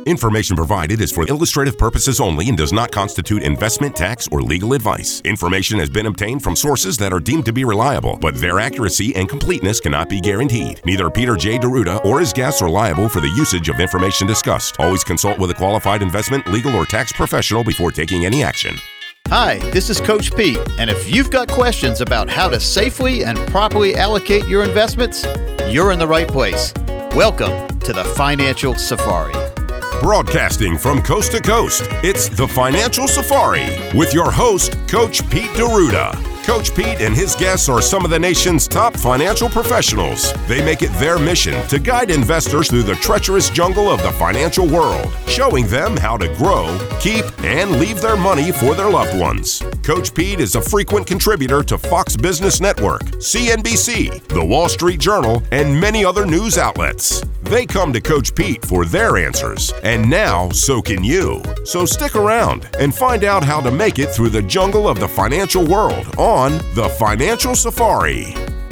Information provided is for illustrative purposes only and does not constitute investment, tax, or legal advice. Information has been obtained from sources that are deemed to be reliable, but their accuracy and completeness cannot be guaranteed. Neither Peter J. D'Arruda or his guests are liable for the usage of information discussed. Always consult with a qualified investment, legal, or tax professional before taking any action. Hi, this is Coach Pete, and if you've got questions about how to safely and properly allocate your investments, you're in the right place. Welcome to the Financial Safari. Broadcasting from coast to coast, it's the Financial Safari with your host, Coach Pete D'Arruda. Coach Pete and his guests are some of the nation's top financial professionals. They make it their mission to guide investors through the treacherous jungle of the financial world, showing them how to grow, keep, and leave their money for their loved ones. Coach Pete is a frequent contributor to Fox Business Network, CNBC, The Wall Street Journal, and many other news outlets. They come to Coach Pete for their answers, and now so can you. So stick around and find out how to make it through the jungle of the financial world on the Financial Safari.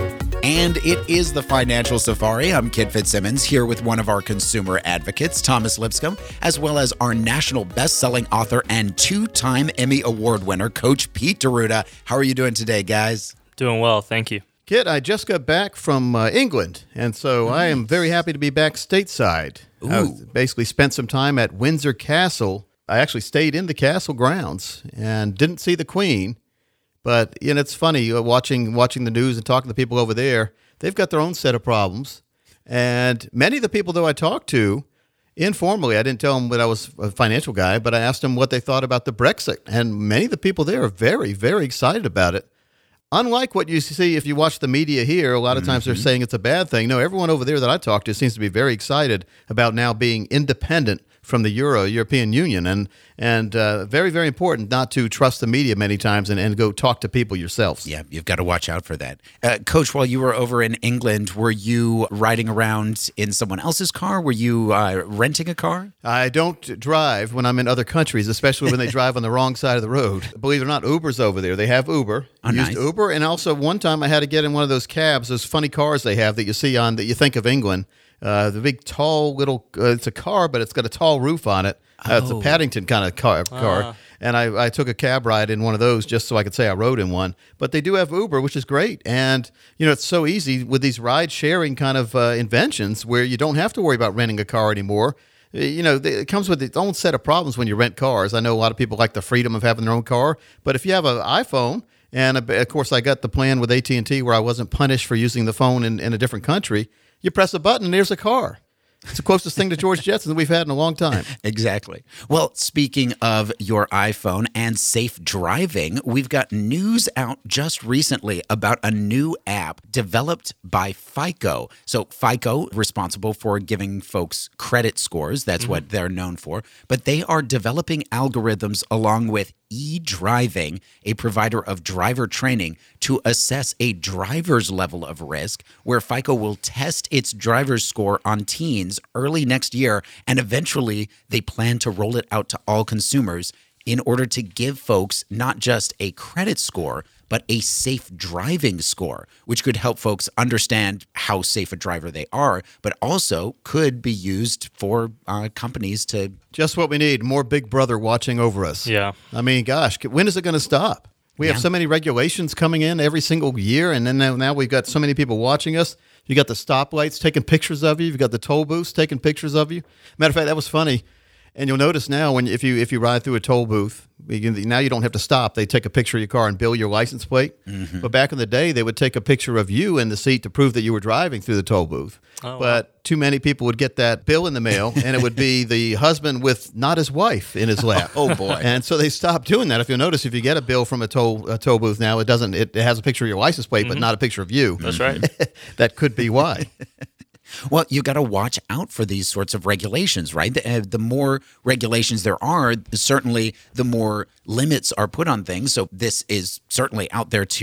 And it is the Financial Safari. I'm Kit Fitzsimmons here with one of our consumer advocates, Thomas Lipscomb, as well as our national best-selling author and two-time Emmy Award winner, Coach Pete D'Arruda. How are you doing today, guys? Doing well, thank you. Kit, I just got back from England, and so I am very happy to be back stateside. I basically spent some time at Windsor Castle. I actually stayed in the castle grounds and didn't see the Queen. But, you know, it's funny, watching the news and talking to people over there, they've got their own set of problems. And many of the people, though, I talked to, informally, I didn't tell them that I was a financial guy, but I asked them what they thought about the Brexit. And many of the people there are very, very excited about it. Unlike what you see if you watch the media here, a lot of times they're saying it's a bad thing. No, everyone over there that I talked to seems to be very excited about now being independent from the European Union, and very, very important not to trust the media many times and go talk to people yourselves. Yeah, you've got to watch out for that. Coach, while you were over in England, were you riding around in someone else's car? Were you renting a car? I don't drive when I'm in other countries, especially when they drive on the wrong side of the road. Believe it or not, Uber's over there. They have Uber. Used Uber, and also one time I had to get in one of those cabs, those funny cars they have that you see on that you think of England. The big, tall, little, it's a car, but it's got a tall roof on it. It's a Paddington kind of car. And I took a cab ride in one of those just so I could say I rode in one. But they do have Uber, which is great. And, you know, it's so easy with these ride-sharing kind of inventions where you don't have to worry about renting a car anymore. You know, it comes with its own set of problems when you rent cars. I know a lot of people like the freedom of having their own car. But if you have an iPhone, and of course I got the plan with AT&T where I wasn't punished for using the phone in a different country, you press a button and there's a car. It's the closest thing to George Jetson that we've had in a long time. Exactly. Well, speaking of your iPhone and safe driving, we've got news out just recently about a new app developed by FICO. So FICO, responsible for giving folks credit scores. That's what they're known for. But they are developing algorithms along with eDriving, a provider of driver training, to assess a driver's level of risk, where FICO will test its driver's score on teens early next year, and eventually they plan to roll it out to all consumers in order to give folks not just a credit score, but a safe driving score, which could help folks understand how safe a driver they are, but also could be used for companies to... Just what we need, more Big Brother watching over us. Yeah. I mean, gosh, when is it going to stop? We have so many regulations coming in every single year, and then now we've got so many people watching us. You got the stoplights taking pictures of you. You've got the toll booths taking pictures of you. Matter of fact, that was funny. And you'll notice now if you ride through a toll booth, now you don't have to stop. They take a picture of your car and bill your license plate. But back in the day, they would take a picture of you in the seat to prove that you were driving through the toll booth. But too many people would get that bill in the mail, and it would be the husband with not his wife in his lap. Oh, boy. And so they stopped doing that. If you'll notice, if you get a bill from a toll booth now, it has a picture of your license plate, but not a picture of you. That's right. That could be why. Well, you got to watch out for these sorts of regulations, right? The more regulations there are, certainly the more limits are put on things. So this is certainly out there to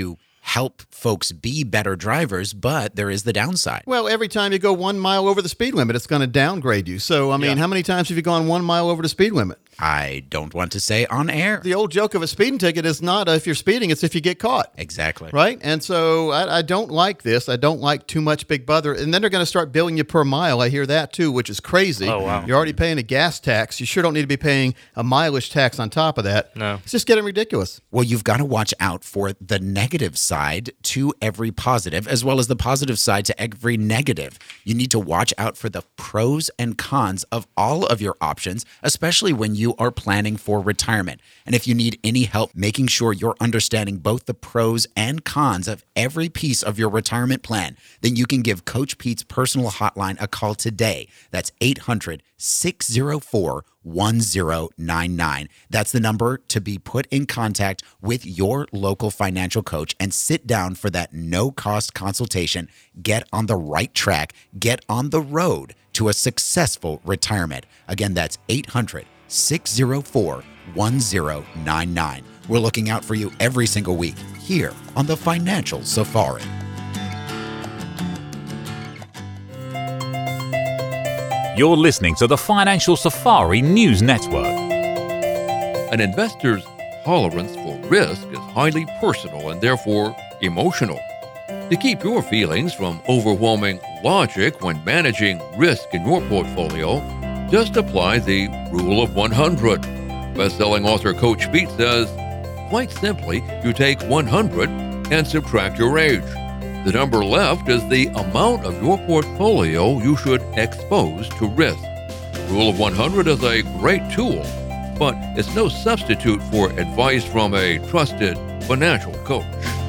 help folks be better drivers, but there is the downside. Well, every time you go 1 mile over the speed limit, it's going to downgrade you. So, I mean, how many times have you gone 1 mile over the speed limit? I don't want to say on air. The old joke of a speeding ticket is not if you're speeding, it's if you get caught. Exactly. Right? And so I don't like this. I don't like too much Big Brother. And then they're going to start billing you per mile. I hear that too, which is crazy. Oh, wow. You're already paying a gas tax. You sure don't need to be paying a mileage tax on top of that. No. It's just getting ridiculous. Well, you've got to watch out for the negative side to every positive, as well as the positive side to every negative. You need to watch out for the pros and cons of all of your options, especially when you are planning for retirement. And if you need any help making sure you're understanding both the pros and cons of every piece of your retirement plan, then you can give Coach Pete's personal hotline a call today. That's 800-604-1099. That's the number to be put in contact with your local financial coach and sit down for that no-cost consultation. Get on the right track. Get on the road to a successful retirement. Again, that's 800-604-1099. We're looking out for you every single week here on the Financial Safari. You're listening to the Financial Safari News Network. An investor's tolerance for risk is highly personal and therefore emotional. To keep your feelings from overwhelming logic when managing risk in your portfolio, just apply the Rule of 100. Best-selling author Coach Pete says, quite simply, you take 100 and subtract your age. The number left is the amount of your portfolio you should expose to risk. The Rule of 100 is a great tool, but it's no substitute for advice from a trusted financial coach.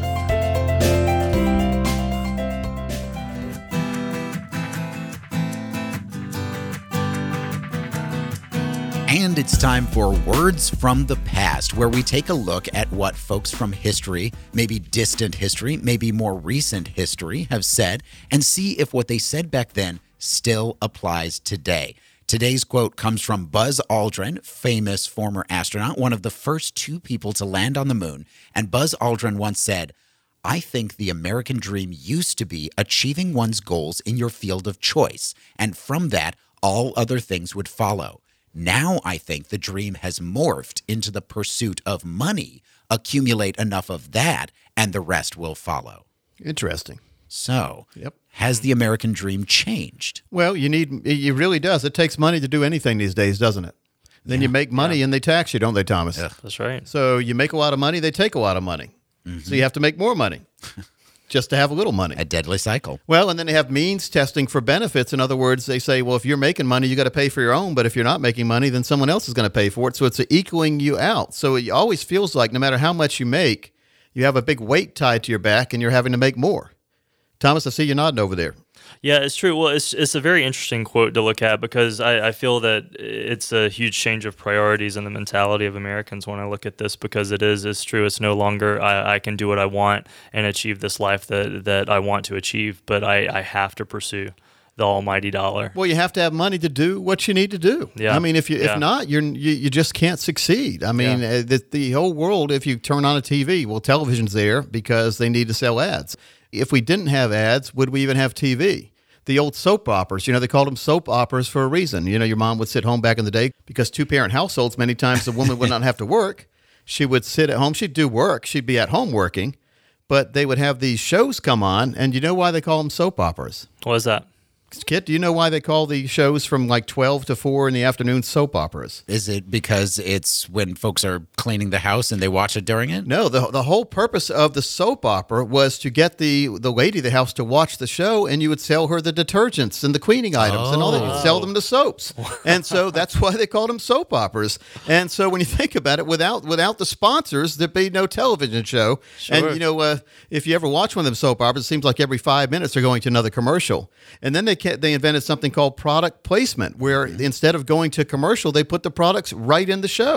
And it's time for Words from the Past, where we take a look at what folks from history, maybe distant history, maybe more recent history, have said, and see if what they said back then still applies today. Today's quote comes from Buzz Aldrin, famous former astronaut, one of the first 2 people to land on the moon. And Buzz Aldrin once said, "I think the American dream used to be achieving one's goals in your field of choice, and from that, all other things would follow. Now I think the dream has morphed into the pursuit of money. Accumulate enough of that, and the rest will follow." Interesting. So, Yep. has the American dream changed? Well, it really does. It takes money to do anything these days, doesn't it? Then you make money and they tax you, don't they, Thomas? Ugh. That's right. So you make a lot of money, they take a lot of money. So you have to make more money just to have a little money. A deadly cycle. Well, and then they have means testing for benefits. In other words, they say, well, if you're making money, you got to pay for your own. But if you're not making money, then someone else is going to pay for it. So it's equaling you out. So it always feels like no matter how much you make, you have a big weight tied to your back and you're having to make more. Thomas, I see you nodding over there. Yeah, it's true. Well, it's a very interesting quote to look at because I feel that it's a huge change of priorities in the mentality of Americans when I look at this, because it's true. It's no longer I can do what I want and achieve this life that I want to achieve, but I have to pursue the almighty dollar. Well, you have to have money to do what you need to do. Yeah. I mean, if not, you just can't succeed. I mean, the whole world, if you turn on a TV, well, television's there because they need to sell ads. If we didn't have ads, would we even have TV? The old soap operas, they called them soap operas for a reason. Your mom would sit home back in the day because 2-parent households, many times the woman would not have to work. She would sit at home. She'd do work. She'd be at home working, but they would have these shows come on. And you know why they call them soap operas? What is that? Kit, do you know why they call the shows from like 12 to 4 in the afternoon soap operas? Is it because it's when folks are cleaning the house and they watch it during it? No, the whole purpose of the soap opera was to get the lady of the house to watch the show, and you would sell her the detergents and the cleaning items and all that. You'd sell them the soaps. And so that's why they called them soap operas. And so when you think about it, without the sponsors, there'd be no television show. Sure. And, if you ever watch one of them soap operas, it seems like every 5 minutes they're going to another commercial. And then they invented something called product placement, where instead of going to commercial, they put the products right in the show.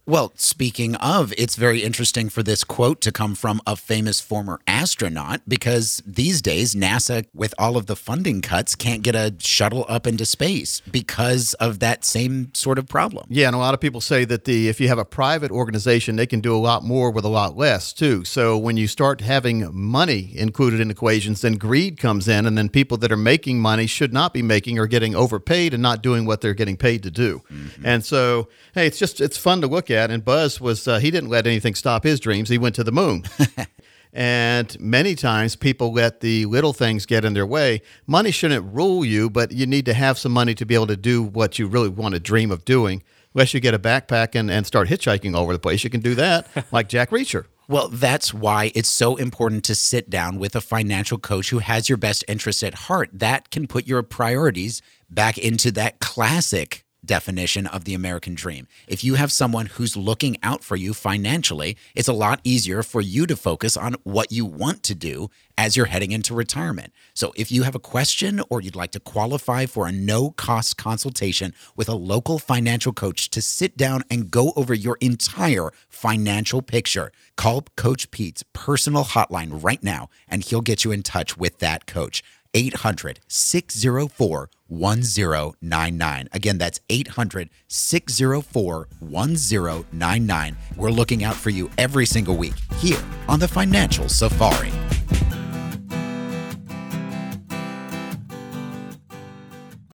Well, speaking of, it's very interesting for this quote to come from a famous former astronaut, because these days NASA, with all of the funding cuts, can't get a shuttle up into space because of that same sort of problem. Yeah, and a lot of people say that if you have a private organization, they can do a lot more with a lot less too. So when you start having money included in equations, then greed comes in, and then people that are making money should not be making or getting overpaid and not doing what they're getting paid to do. Mm-hmm. And so, hey, it's fun to look at. And Buzz was, he didn't let anything stop his dreams. He went to the moon. And many times people let the little things get in their way. Money shouldn't rule you, but you need to have some money to be able to do what you really want to dream of doing. Unless you get a backpack and start hitchhiking all over the place, you can do that like Jack Reacher. Well, that's why it's so important to sit down with a financial coach who has your best interests at heart. That can put your priorities back into that classic definition of the American dream. If you have someone who's looking out for you financially, it's a lot easier for you to focus on what you want to do as you're heading into retirement. So if you have a question or you'd like to qualify for a no-cost consultation with a local financial coach to sit down and go over your entire financial picture, call Coach Pete's personal hotline right now, and he'll get you in touch with that coach. 800-604-1099. Again, that's 800-604-1099. We're looking out for you every single week here on the Financial Safari.